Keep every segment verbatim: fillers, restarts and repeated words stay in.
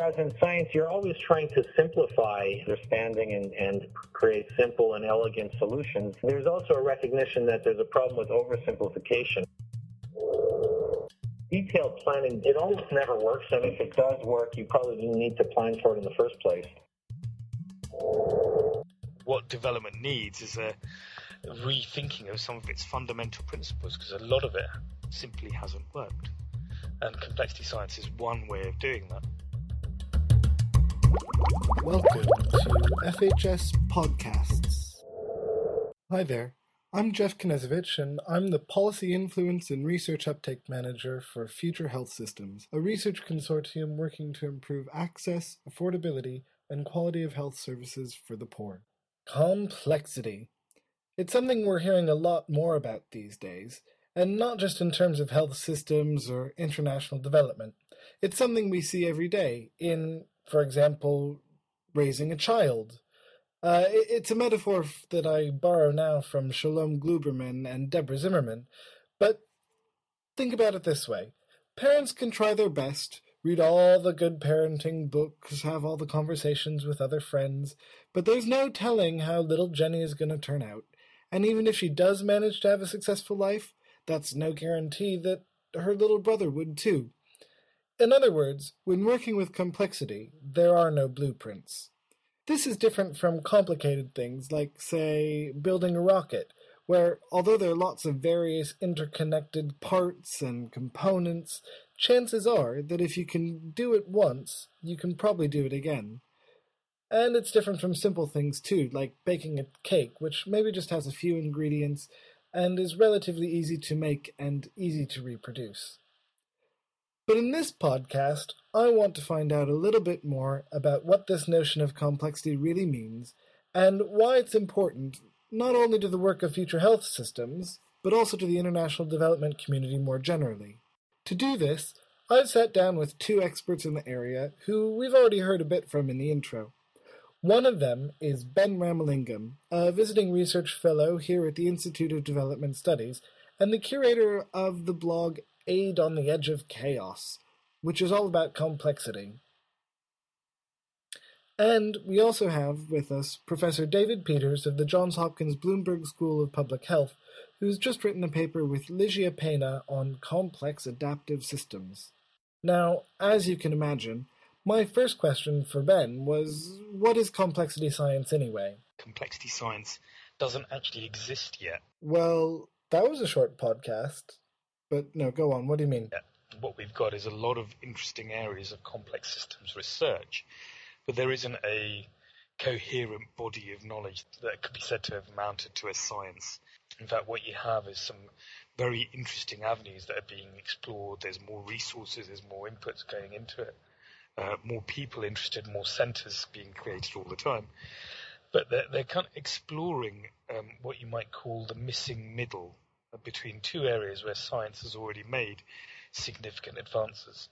whereas in science, you're always trying to simplify understanding and, and create simple and elegant solutions, there's also a recognition that there's a problem with oversimplification. Detailed planning, it almost never works, and if it does work, you probably didn't need to plan for it in the first place. What development needs is a rethinking of some of its fundamental principles, because a lot of it simply hasn't worked. And complexity science is one way of doing that. Welcome to F H S Podcasts. Hi there, I'm Jeff Knezovich, and I'm the Policy Influence and Research Uptake Manager for Future Health Systems, a research consortium working to improve access, affordability, and quality of health services for the poor. Complexity. It's something we're hearing a lot more about these days, and not just in terms of health systems or international development. It's something we see every day in, for example, raising a child. Uh, it's a metaphor that I borrow now from Shalom Gluberman and Deborah Zimmerman, but think about it this way. Parents can try their best, read all the good parenting books, have all the conversations with other friends, but there's no telling how little Jenny is going to turn out. And even if she does manage to have a successful life, that's no guarantee that her little brother would too. In other words, when working with complexity, there are no blueprints. This is different from complicated things like, say, building a rocket, where although there are lots of various interconnected parts and components, chances are that if you can do it once, you can probably do it again. And it's different from simple things too, like baking a cake, which maybe just has a few ingredients and is relatively easy to make and easy to reproduce. But in this podcast, I want to find out a little bit more about what this notion of complexity really means and why it's important not only to the work of future health systems, but also to the international development community more generally. To do this, I've sat down with two experts in the area who we've already heard a bit from in the intro. One of them is Ben Ramalingam, a visiting research fellow here at the Institute of Development Studies and the curator of the blog Aid on the Edge of Chaos, which is all about complexity. And we also have with us Professor David Peters of the Johns Hopkins Bloomberg School of Public Health, who's just written a paper with Ligia Pena on complex adaptive systems. Now, as you can imagine, my first question for Ben was, what is complexity science anyway? Complexity science doesn't actually exist yet. Well, that was a short podcast. But no, go on. What do you mean? Yeah. What we've got is a lot of interesting areas of complex systems research, but there isn't a coherent body of knowledge that could be said to have amounted to a science. In fact, what you have is some very interesting avenues that are being explored. There's more resources, there's more inputs going into it, uh, more people interested, more centres being created all the time. But they're, they're kind of exploring um, what you might call the missing middle between two areas where science has already made significant advances.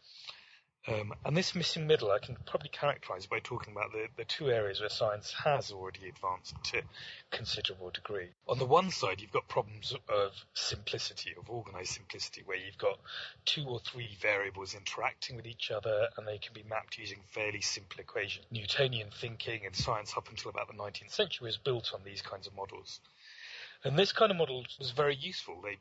Um, and this missing middle I can probably characterise by talking about the, the two areas where science has already advanced to a considerable degree. On the one side, you've got problems of simplicity, of organised simplicity, where you've got two or three variables interacting with each other and they can be mapped using fairly simple equations. Newtonian thinking and science up until about the nineteenth century was built on these kinds of models. And this kind of model was very useful. They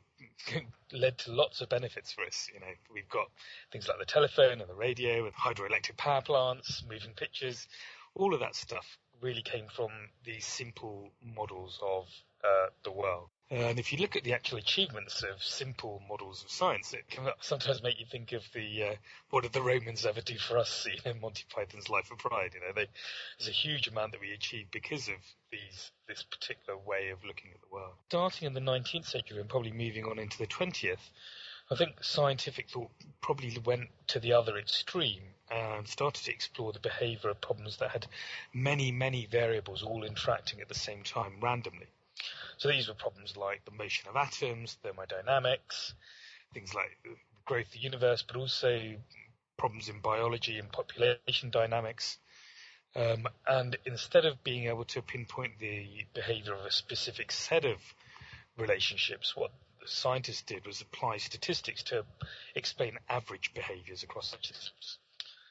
led to lots of benefits for us. You know, we've got things like the telephone and the radio and hydroelectric power plants, moving pictures. All of that stuff really came from these simple models of uh, the world. And if you look at the actual achievements of simple models of science, it can sometimes make you think of the uh, what did the Romans ever do for us? You know, Monty Python's Life of Pride. You know, they, there's a huge amount that we achieved because of these this particular way of looking at the world. Starting in the nineteenth century and probably moving on into the twentieth, I think scientific thought probably went to the other extreme and started to explore the behaviour of problems that had many, many variables all interacting at the same time randomly. So these were problems like the motion of atoms, thermodynamics, things like the growth of the universe, but also problems in biology and population dynamics. Um, and instead of being able to pinpoint the behavior of a specific set of relationships, what the scientists did was apply statistics to explain average behaviors across such systems.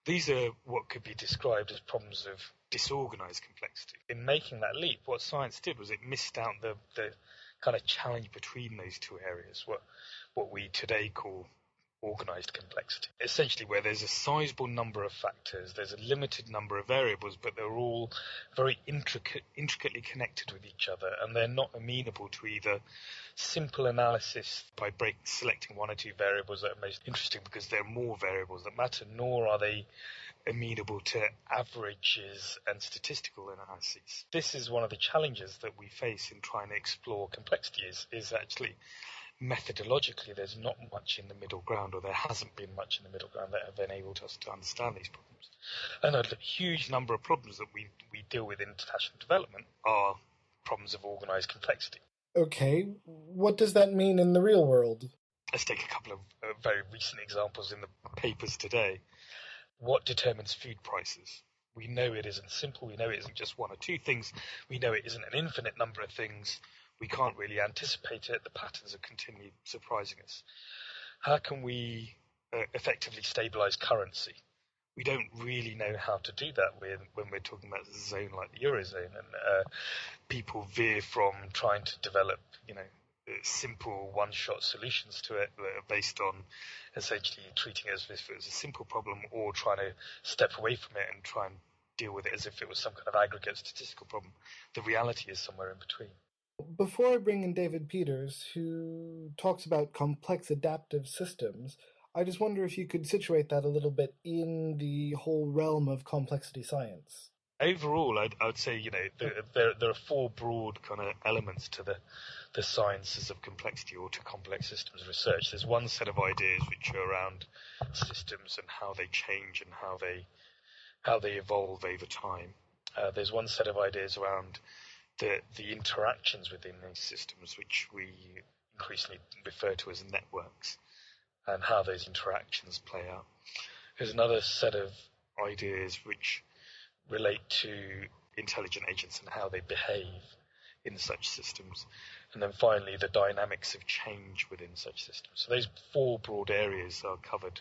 These are what could be described as problems of disorganized complexity. In making that leap, what science did was it missed out the, the kind of challenge between those two areas, what what we today call organized complexity. Essentially, where there's a sizable number of factors, there's a limited number of variables, but they're all very intricate, intricately connected with each other, and they're not amenable to either simple analysis by break, selecting one or two variables that are most interesting because there are more variables that matter, nor are they amenable to averages and statistical analyses. This is one of the challenges that we face in trying to explore complexity is, is actually methodologically there's not much in the middle ground, or there hasn't been much in the middle ground that have enabled us to understand these problems. And a huge number of problems that we, we deal with in international development are problems of organized complexity. Okay, what does that mean in the real world? Let's take a couple of uh, very recent examples in the papers today. What determines food prices? We know it isn't simple. We know it isn't just one or two things. We know it isn't an infinite number of things. We can't really anticipate it. The patterns are continually surprising us. How can we uh, effectively stabilize currency? We don't really know how to do that when, when we're talking about a zone like the Eurozone, and uh, people veer from trying to develop, you know, simple one-shot solutions to it that are based on essentially treating it as if it was a simple problem, or trying to step away from it and try and deal with it as if it was some kind of aggregate statistical problem. The reality is somewhere in between. Before I bring in David Peters, who talks about complex adaptive systems, I just wonder if you could situate that a little bit in the whole realm of complexity science. Overall, I'd, I'd say, you know, there, there, there are four broad kind of elements to the, the sciences of complexity, or to complex systems research. There's one set of ideas which are around systems and how they change and how they how they evolve over time. Uh, there's one set of ideas around the the interactions within these systems, which we increasingly refer to as networks, and how those interactions play out. There's another set of ideas which relate to intelligent agents and how they behave in such systems. And then finally, the dynamics of change within such systems. So those four broad areas are covered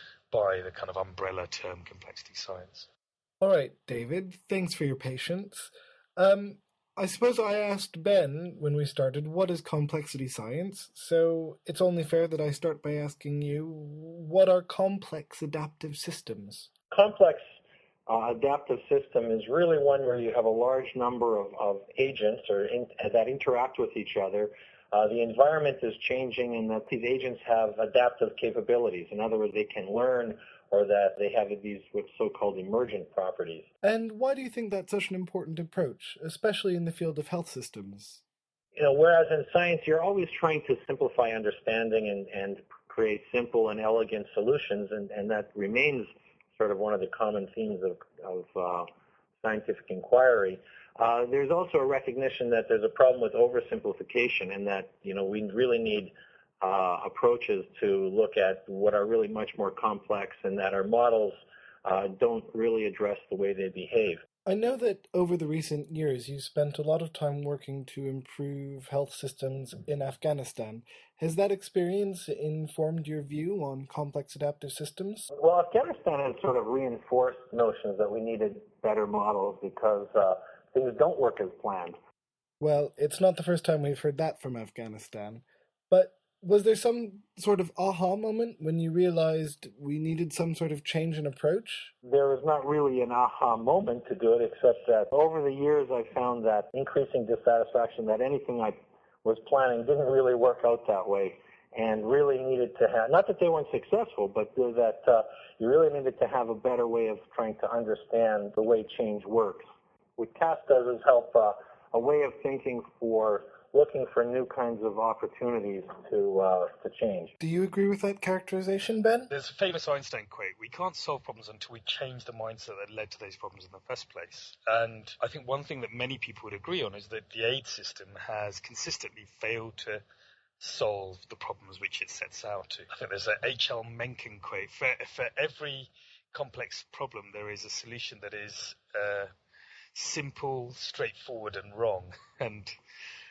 by the kind of umbrella term complexity science. All right, David, thanks for your patience. Um, I suppose I asked Ben when we started, what is complexity science? So it's only fair that I start by asking you, what are complex adaptive systems? Complex uh, adaptive system is really one where you have a large number of, of agents or in, that interact with each other. Uh, the environment is changing, and that these agents have adaptive capabilities. In other words, they can learn, or that they have these what's so-called emergent properties. And why do you think that's such an important approach, especially in the field of health systems? You know, whereas in science, you're always trying to simplify understanding and, and create simple and elegant solutions, and, and that remains sort of one of the common themes of, of uh, scientific inquiry. Uh, there's also a recognition that there's a problem with oversimplification, and that, you know, we really need uh, approaches to look at what are really much more complex, and that our models uh, don't really address the way they behave. I know that over the recent years you spent a lot of time working to improve health systems in Afghanistan. Has that experience informed your view on complex adaptive systems? Well, Afghanistan has sort of reinforced notions that we needed better models because uh, things don't work as planned. Well, it's not the first time we've heard that from Afghanistan. But was there some sort of aha moment when you realized we needed some sort of change in approach? There was not really an aha moment to do it, except that over the years I found that increasing dissatisfaction, that anything I was planning didn't really work out that way, and really needed to have, not that they weren't successful, but that uh, you really needed to have a better way of trying to understand the way change works. What C A S does is help uh, a way of thinking for looking for new kinds of opportunities to uh, to change. Do you agree with that characterization, Ben? There's a famous Einstein quote: we can't solve problems until we change the mindset that led to those problems in the first place. And I think one thing that many people would agree on is that the aid system has consistently failed to solve the problems which it sets out to. I think there's a H L Mencken quote: for, for every complex problem there is a solution that is uh, simple, straightforward and wrong. And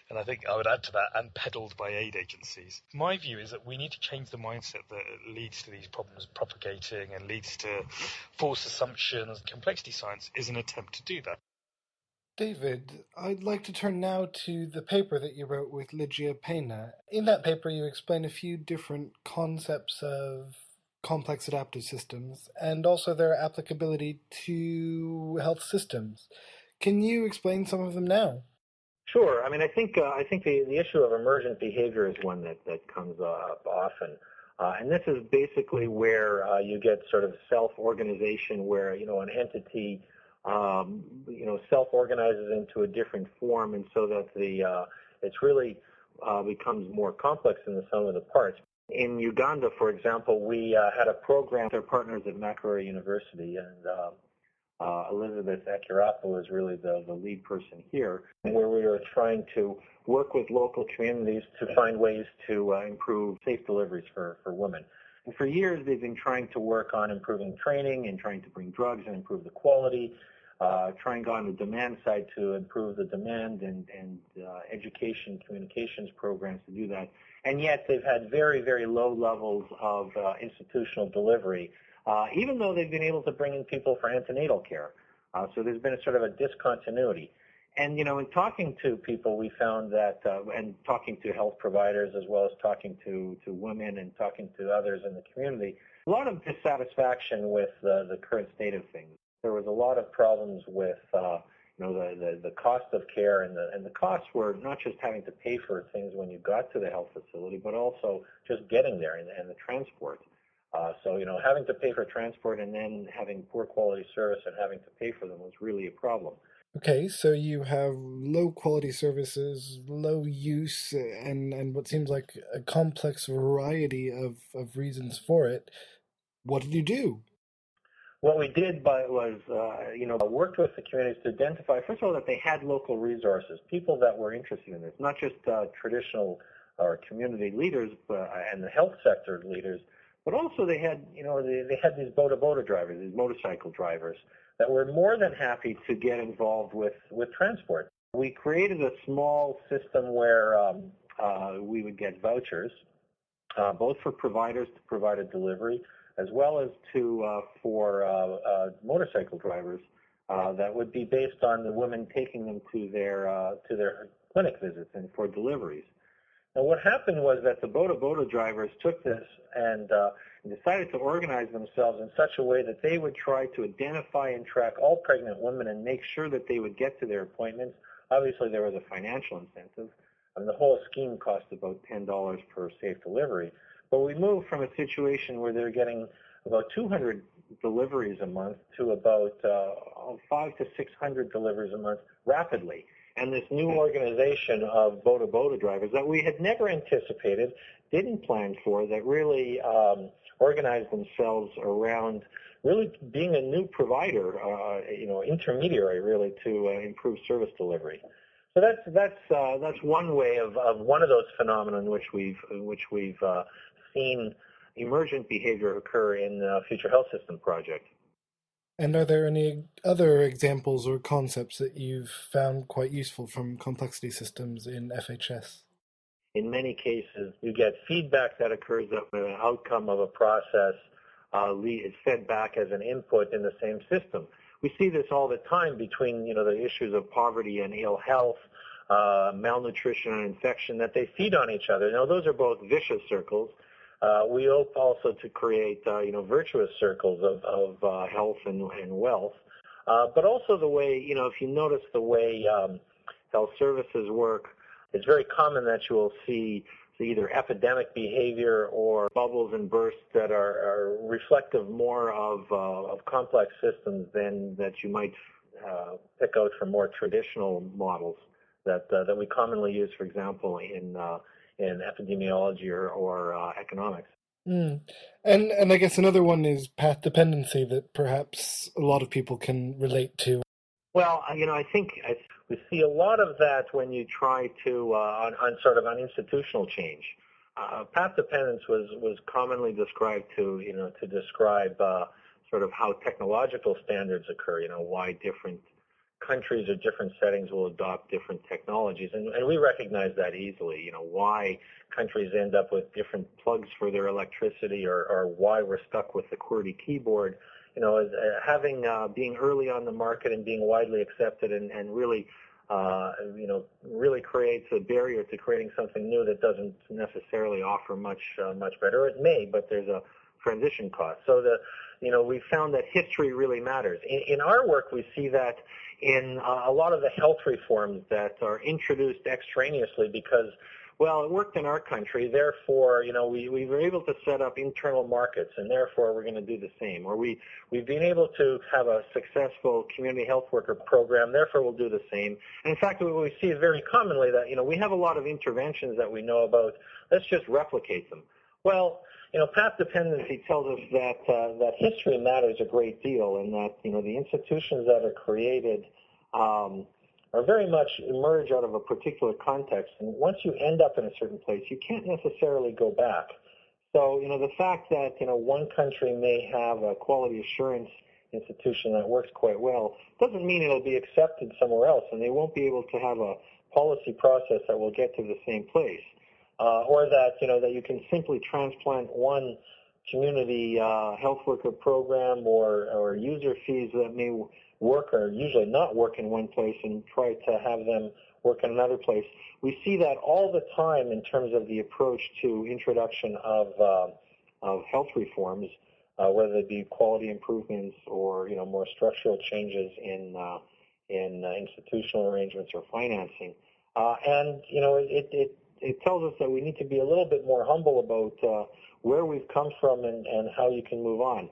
And I think I would add to that, and peddled by aid agencies. My view is that we need to change the mindset that leads to these problems propagating and leads to false assumptions. Complexity science is an attempt to do that. David, I'd like to turn now to the paper that you wrote with Ligia Pena. In that paper, you explain a few different concepts of complex adaptive systems and also their applicability to health systems. Can you explain some of them now? Sure. I mean, I think uh, I think the, the issue of emergent behavior is one that, that comes up often. Uh, and this is basically where uh, you get sort of self-organization where, you know, an entity Um, you know, self-organizes into a different form, and so that the uh, it's really uh, becomes more complex than the sum of the parts. In Uganda, for example, we uh, had a program with our partners at Makerere University, and uh, uh, Elizabeth Ekirapo is really the, the lead person here, where we were trying to work with local communities to find ways to uh, improve safe deliveries for, for women. And for years, they've been trying to work on improving training and trying to bring drugs and improve the quality. Uh, trying on the demand side to improve the demand and, and uh, education communications programs to do that. And yet they've had very, very low levels of uh, institutional delivery, uh, even though they've been able to bring in people for antenatal care. Uh, so there's been a sort of a discontinuity. And, you know, in talking to people, we found that, uh, and talking to health providers as well as talking to, to women and talking to others in the community, a lot of dissatisfaction with uh, the current state of things. There was a lot of problems with, uh, you know, the, the, the cost of care, and the, and the costs were not just having to pay for things when you got to the health facility, but also just getting there and, and the transport. Uh, so, you know, having to pay for transport and then having poor quality service and having to pay for them was really a problem. Okay, so you have low quality services, low use, and, and what seems like a complex variety of, of reasons for it. What did you do? What we did by, was, uh, you know, worked with the communities to identify, first of all, that they had local resources, people that were interested in this, not just uh, traditional or community leaders but, and the health sector leaders, but also they had, you know, they, they had these boda-boda drivers, these motorcycle drivers, that were more than happy to get involved with, with transport. We created a small system where um, uh, we would get vouchers, uh, both for providers to provide a delivery, as well as to uh, for uh, uh, motorcycle drivers uh, that would be based on the women taking them to their uh, to their clinic visits and for deliveries. Now, what happened was that the boda-boda drivers took this and uh, decided to organize themselves in such a way that they would try to identify and track all pregnant women and make sure that they would get to their appointments. Obviously, there was a financial incentive. I mean, the whole scheme cost about ten dollars per safe delivery. But we moved from a situation where they're getting about two hundred deliveries a month to about uh, five to six hundred deliveries a month rapidly. And this new organization of boda-boda drivers that we had never anticipated, didn't plan for, that really um, organized themselves around really being a new provider, uh, you know, intermediary really to uh, improve service delivery. So that's that's uh, that's one way of, of one of those phenomena in which we've in which we've uh, seen emergent behavior occur in the Future Health System project. And are there any other examples or concepts that you've found quite useful from complexity systems in F H S? In many cases, you get feedback that occurs that an outcome of a process uh, is fed back as an input in the same system. We see this all the time between, you know, the issues of poverty and ill health, uh, malnutrition and infection, that they feed on each other. Now, those are both vicious circles. Uh, we hope also to create, uh, you know, virtuous circles of, of uh, health and, and wealth. Uh, but also the way, you know, if you notice the way um, health services work, it's very common that you will see either epidemic behavior or bubbles and bursts that are, are reflective more of, uh, of complex systems than that you might uh, pick out from more traditional models that uh, that we commonly use, for example, in uh, in epidemiology or, or uh, economics. Mm. And and I guess another one is path dependency that perhaps a lot of people can relate to. Well, you know, I think I, we see a lot of that when you try to uh, on, on sort of on institutional change. Uh, path dependence was was commonly described to you know to describe uh, sort of how technological standards occur. You know, why different countries or different settings will adopt different technologies, and, and we recognize that easily. You know, why countries end up with different plugs for their electricity, or, or why we're stuck with the QWERTY keyboard. You know, as, uh, having uh, being early on the market and being widely accepted, and, and really, uh, you know, really creates a barrier to creating something new that doesn't necessarily offer much uh, much better. It may, but there's a transition cost. So the, you know, we found that history really matters. In, in our work, we see that in uh, a lot of the health reforms that are introduced extraneously because, well, it worked in our country, therefore, you know, we, we were able to set up internal markets, and therefore we're going to do the same. Or we, we've been able to have a successful community health worker program, therefore we'll do the same. And in fact, what we see is very commonly that, you know, we have a lot of interventions that we know about, let's just replicate them. Well, you know, path dependency tells us that uh, that history matters a great deal, and that, you know, the institutions that are created um, are very much emerge out of a particular context. And once you end up in a certain place, you can't necessarily go back. So, you know, the fact that, you know, one country may have a quality assurance institution that works quite well doesn't mean it'll be accepted somewhere else, and they won't be able to have a policy process that will get to the same place. Uh, or that, you know, that you can simply transplant one community uh, health worker program or, or user fees that may work or usually not work in one place and try to have them work in another place. We see that all the time in terms of the approach to introduction of uh, of health reforms, uh, whether it be quality improvements or, you know, more structural changes in uh, in uh, institutional arrangements or financing. Uh, and, you know, it, it It tells us that we need to be a little bit more humble about uh, where we've come from and, and how you can move on.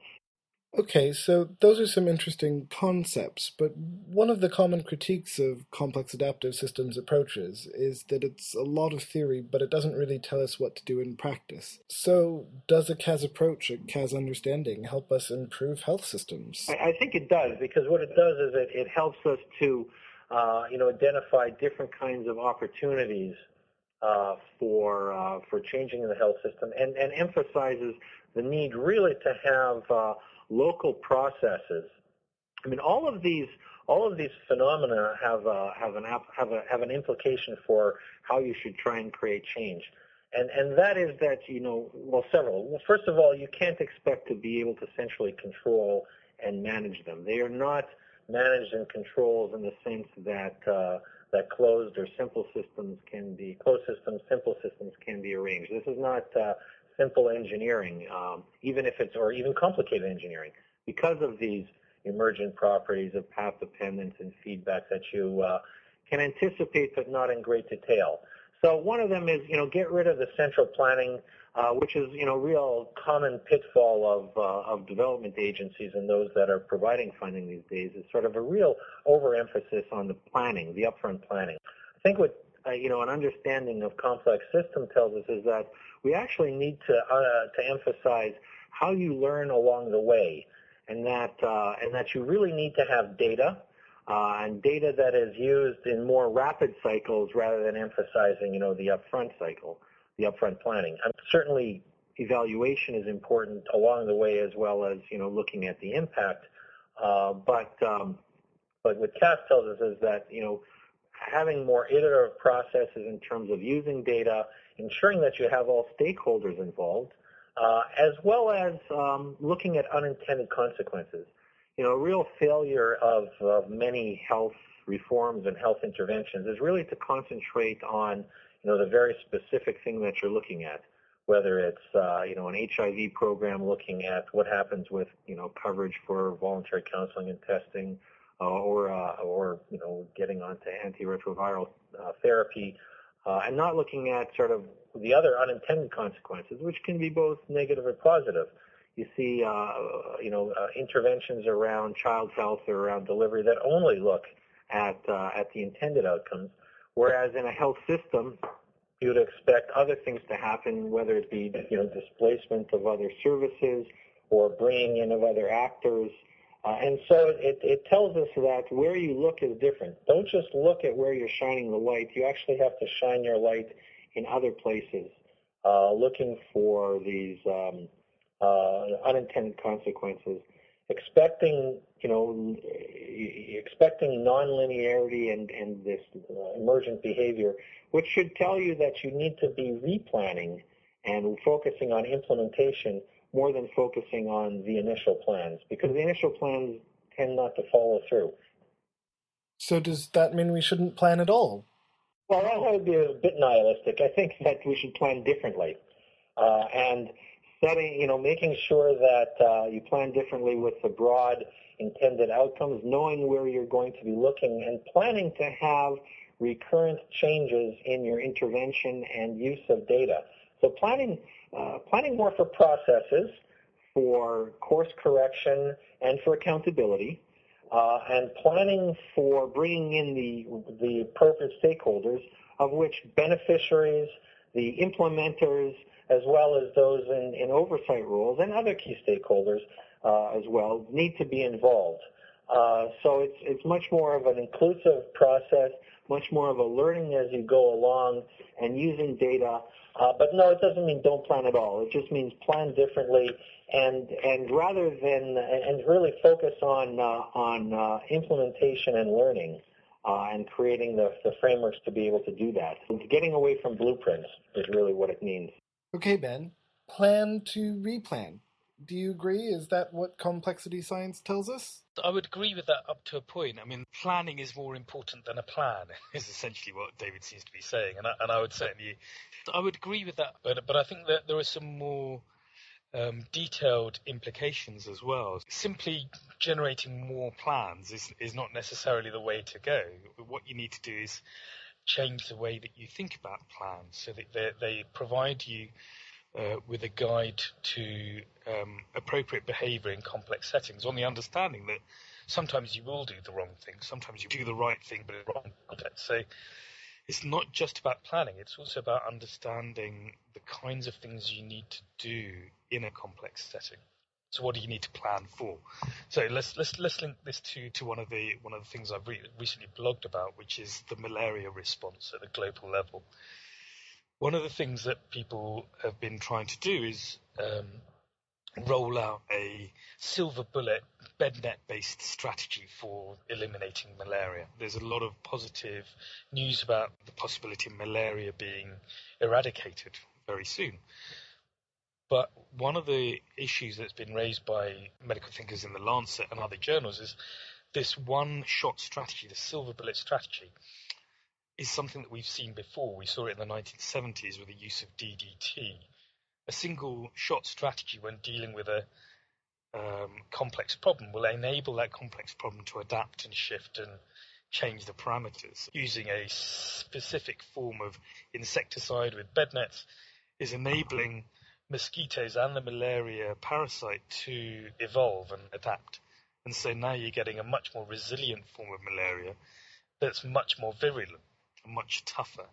Okay, so those are some interesting concepts, but one of the common critiques of complex adaptive systems approaches is that it's a lot of theory, but it doesn't really tell us what to do in practice. So does a C A S approach, a C A S understanding, help us improve health systems? I, I think it does, because what it does is it, it helps us to uh, you know, identify different kinds of opportunities Uh, for uh, for changing the health system, and, and emphasizes the need really to have uh, local processes. I mean, all of these all of these phenomena have uh, have an have a have an implication for how you should try and create change, and and that is that, you know, well, several. Well, first of all, you can't expect to be able to centrally control and manage them. They are not managed and controlled in the sense that uh, that closed or simple systems can be, closed systems, simple systems can be arranged. This is not uh, simple engineering, um, even if it's, or even complicated engineering, because of these emergent properties of path dependence and feedback that you uh, can anticipate but not in great detail. So one of them is, you know, get rid of the central planning, uh, which is, you know, real common pitfall of uh, of development agencies and those that are providing funding these days, is sort of a real overemphasis on the planning, the upfront planning. I think what, uh, you know, an understanding of complex system tells us is that we actually need to uh, to emphasize how you learn along the way, and that uh, and that you really need to have data. Uh, and data that is used in more rapid cycles rather than emphasizing, you know, the upfront cycle, the upfront planning. And certainly, evaluation is important along the way, as well as, you know, looking at the impact. Uh, but um, but what C A S tells us is that, you know, having more iterative processes in terms of using data, ensuring that you have all stakeholders involved, uh, as well as um, looking at unintended consequences. You know, a real failure of, of many health reforms and health interventions is really to concentrate on, you know, the very specific thing that you're looking at, whether it's, uh, you know, an H I V program looking at what happens with, you know, coverage for voluntary counseling and testing, uh, or, uh, or, you know, getting onto antiretroviral uh, therapy, uh, and not looking at sort of the other unintended consequences, which can be both negative or positive. You see, uh, you know, uh, interventions around child health or around delivery that only look at uh, at the intended outcomes, whereas in a health system, you would expect other things to happen, whether it be, you know, displacement of other services or bringing in of other actors. Uh, and so it, it tells us that where you look is different. Don't just look at where you're shining the light. You actually have to shine your light in other places, uh, looking for these Um, Uh, unintended consequences. expecting, you know, expecting nonlinearity and, and this uh, emergent behavior, which should tell you that you need to be replanning and focusing on implementation more than focusing on the initial plans, because the initial plans tend not to follow through. So does that mean we shouldn't plan at all? Well, that would be a bit nihilistic. I think that we should plan differently. Uh, and setting, you know, making sure that uh, you plan differently with the broad intended outcomes, knowing where you're going to be looking, and planning to have recurrent changes in your intervention and use of data. So planning, uh, planning more for processes, for course correction, and for accountability, uh, and planning for bringing in the, the appropriate stakeholders, of which beneficiaries, the implementers, as well as those in, in oversight roles and other key stakeholders uh, as well, need to be involved. Uh, so it's, it's much more of an inclusive process, much more of a learning as you go along and using data. Uh, but no, it doesn't mean don't plan at all. It just means plan differently, and and rather than and really focus on uh, on uh, implementation and learning, uh, and creating the, the frameworks to be able to do that. Getting away from blueprints is really what it means. Okay, Ben. Plan to replan. Do you agree? Is that what complexity science tells us? I would agree with that up to a point. I mean, planning is more important than a plan, is essentially what David seems to be saying. And I, and I would certainly, I would agree with that. But, but I think that there are some more um, detailed implications as well. Simply generating more plans is, is not necessarily the way to go. What you need to do is change the way that you think about plans so that they, they provide you Uh, with a guide to um, appropriate behavior in complex settings, on the understanding that sometimes you will do the wrong thing, sometimes you do the right thing, but in the wrong context. So it's not just about planning, it's also about understanding the kinds of things you need to do in a complex setting. So what do you need to plan for? So let's let's let's link this to, to one of the one of the things I've re- recently blogged about, which is the malaria response at the global level. One of the things that people have been trying to do is um, roll out a silver bullet bed net based strategy for eliminating malaria. There's a lot of positive news about the possibility of malaria being eradicated very soon. But one of the issues that's been raised by medical thinkers in the Lancet and other journals is this one shot strategy, the silver bullet strategy, is something that we've seen before. We saw it in the nineteen seventies with the use of D D T. A single shot strategy when dealing with a um, complex problem will enable that complex problem to adapt and shift and change the parameters. Using a specific form of insecticide with bed nets is enabling mosquitoes and the malaria parasite to evolve and adapt. And so now you're getting a much more resilient form of malaria that's much more virulent, much tougher.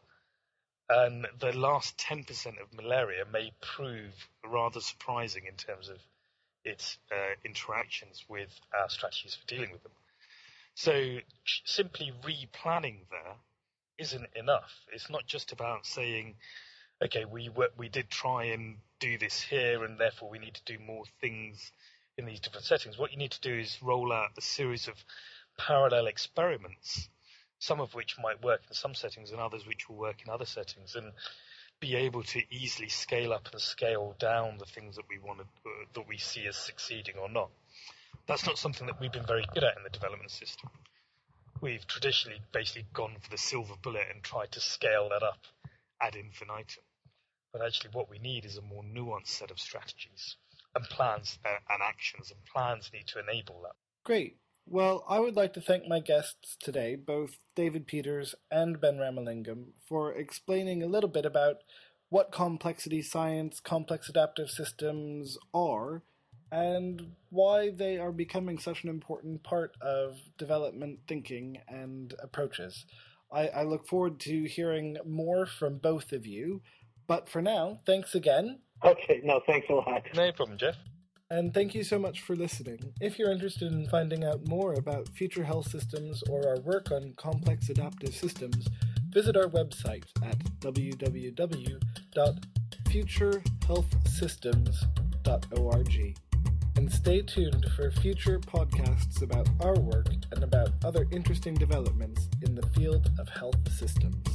And the last ten percent of malaria may prove rather surprising in terms of its uh, interactions with our strategies for dealing with them. So simply replanning there isn't enough. It's not just about saying, okay, we were, we did try and do this here and therefore we need to do more things in these different settings. What you need to do is roll out a series of parallel experiments, some of which might work in some settings and others which will work in other settings, and be able to easily scale up and scale down the things that we want to, uh, that we see as succeeding or not. That's not something that we've been very good at in the development system. We've traditionally basically gone for the silver bullet and tried to scale that up ad infinitum. But actually what we need is a more nuanced set of strategies and plans uh, and actions, and plans need to enable that. Great. Well, I would like to thank my guests today, both David Peters and Ben Ramalingam, for explaining a little bit about what complexity science, complex adaptive systems are, and why they are becoming such an important part of development thinking and approaches. I, I look forward to hearing more from both of you, but for now, thanks again. Okay, no, thanks a lot. No problem, Jeff. And thank you so much for listening. If you're interested in finding out more about future health systems or our work on complex adaptive systems, visit our website at w w w dot future health systems dot org. and stay tuned for future podcasts about our work and about other interesting developments in the field of health systems.